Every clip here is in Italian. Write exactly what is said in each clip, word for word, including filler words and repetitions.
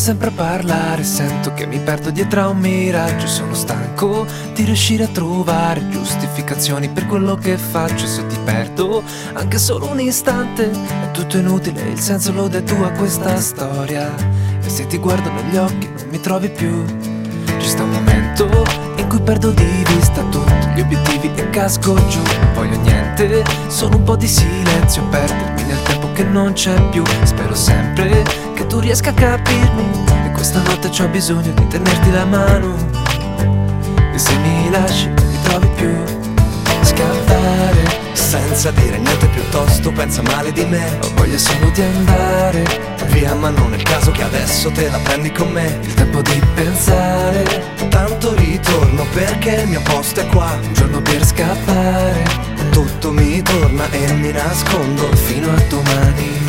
sempre a parlare, sento che mi perdo dietro a un miraggio. Sono stanco di riuscire a trovare giustificazioni per quello che faccio. Se ti perdo anche solo un istante è tutto inutile, il senso lo dai tu a questa storia. E se ti guardo negli occhi non mi trovi più. Ci sta un momento in cui perdo di vista tutti gli obiettivi e casco giù. Non voglio niente, solo un po' di silenzio, perdermi nel tempo che non c'è più. Spero sempre che tu riesca a capirmi, e questa notte c'ho bisogno di tenerti la mano. E se mi lasci non mi trovi più. Scappare senza dire niente, piuttosto pensa male di me. Ho voglia solo di andare via, ma non è il caso che adesso te la prendi con me. Il tempo di pensare, tanto ritorno perché il mio posto è qua. Un giorno per scappare, tutto mi torna e mi nascondo fino a domani.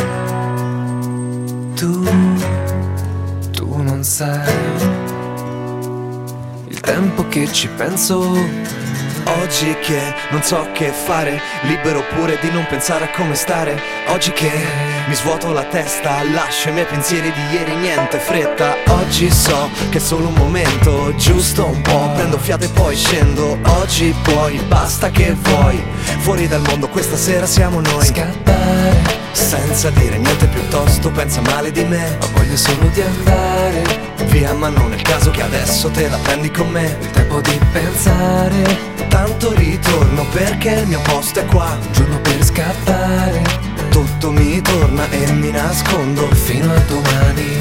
Tu, tu non sai il tempo che ci penso. Oggi che non so che fare, libero pure di non pensare a come stare. Oggi che mi svuoto la testa, lascio i miei pensieri di ieri, niente fretta. Oggi so che è solo un momento, giusto un po', prendo fiato e poi scendo. Oggi puoi, basta che vuoi, fuori dal mondo questa sera siamo noi. Scappare senza dire niente, piuttosto pensa male di me. Ho voglia solo di andare via, ma non è il caso che adesso te la prendi con me. Il tempo di pensare, tanto ritorno perché il mio posto è qua. Un giorno per scappare, tutto mi torna e mi nascondo fino a domani.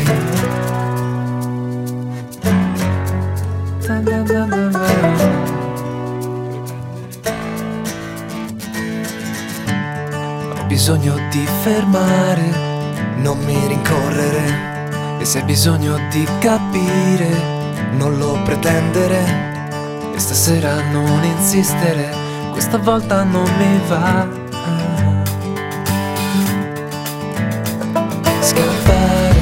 Ho bisogno di fermare, non mi rincorrere. E se hai bisogno di capire, non lo pretendere. E stasera non insistere, questa volta non mi va. Scappare,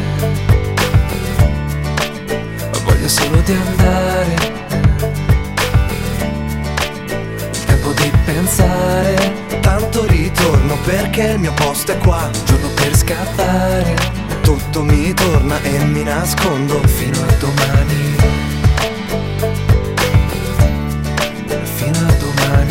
ho voglia solo di andare. Il tempo di pensare, tanto ritorno perché il mio posto è qua. Un giorno per scappare, tutto mi torna e mi nascondo fino a domani. Fino a domani.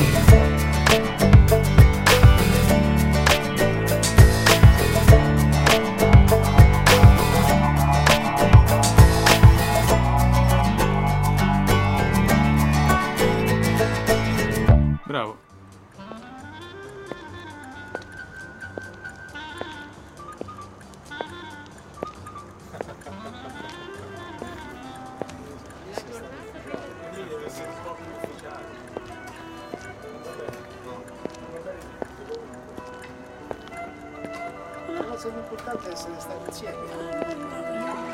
Bravo. La cosa più importante è essere stati insieme.